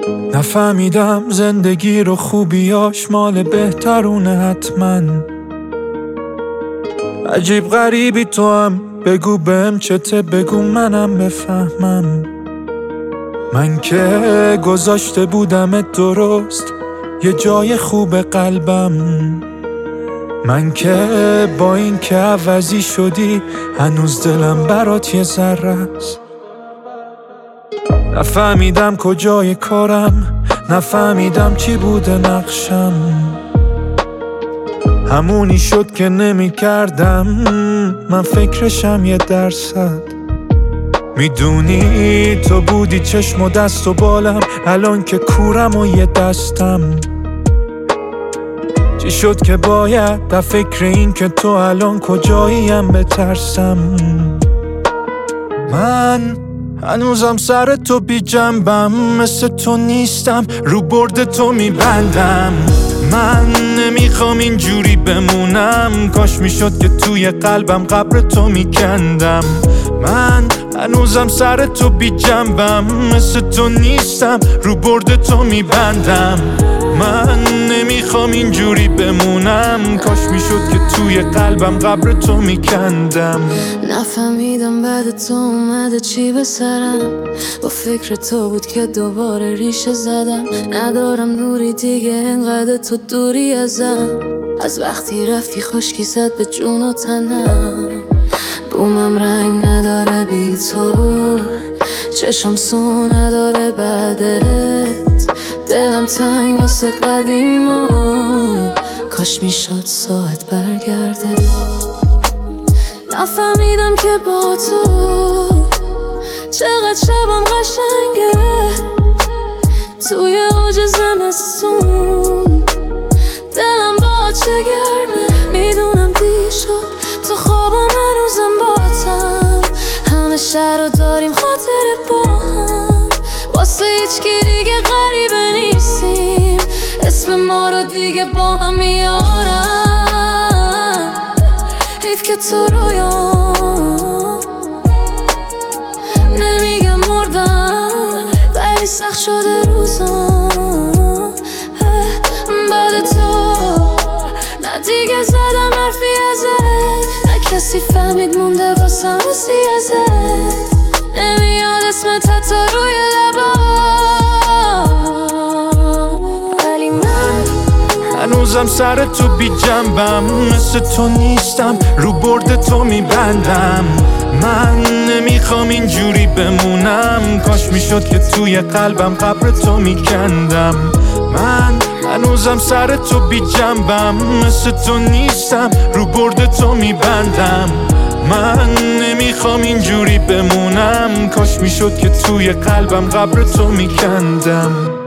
نفهمیدم زندگی رو خوبیاش مال بهترونه حتما. عجیب غریبی تو هم، بگو بهم چته، بگو منم بفهمم. من که گذاشته بودمت درست یه جای خوب قلبم، من که با این که عوضی شدی هنوز دلم برات یه ذره است. نفهمیدم کجای کارم، نفهمیدم چی بوده نقشم، همونی شد که نمی کردم من فکرشم 1%. میدونی تو بودی چشم و دست و بالم، الان که کورم و یه دستم. چی شد که باید در فکر این که تو الان کجاییم بترسم. من هنوزم سر تو بی جنبم، مثل تو نیستم رو برد تو میبندم. من نمیخوام اینجوری بمونم، کاش میشد که توی قلبم قبر تو میکندم. من هنوزم سر تو بی جنبم، مثل تو نیستم رو برد تو میبندم. من نمیخوام اینجوری بمونم، کاش میشد که توی قلبم قبر تو میکندم. نفهمیدم بعد تو اومده چی به سرم، با فکر تو بود که دوباره ریشه زدم. ندارم نوری دیگه انقدر تو دوری ازم، از وقتی رفتی خشکی زد به جون و تنم. بومم رنگ نداره بی تو، چشم سو نداره بعدت، دلم تنگ واسه قدیما، کاش میشد ساعت برگرده. نفهمیدم که با تو چقدر شبم قشنگه، توی اوج زمستون دلم با چه گرمه. میدونم دیر شد تو خوابم هنوزم باتم، همه شهر رو داریم خاطر با هم، واسه هیچکی دیگه غریبه نیستیم، اسم ما رو دیگه با هم میارم. حیف که تو رویام نمیگم مردم، ولی سخت شده روزام بعد تو. نه دیگه زدم حرفی ازت، نه کسی فهمید مونده واسم حسی ازت، نمیاد اسمت حتی روی لبا. ولی من هنوزم سر تو بی جنبم، مثل تو نیستم رو برد تو میبندم. من نمیخوام اینجوری بمونم، کاش میشد که توی قلبم قبر تو میکندم. من هنوزم سر تو بی جنبم، مثل تو نیستم رو برد تو میبندم. من نمیخوام اینجوری بمونم، کاش میشد که توی قلبم قبر تو میکندم.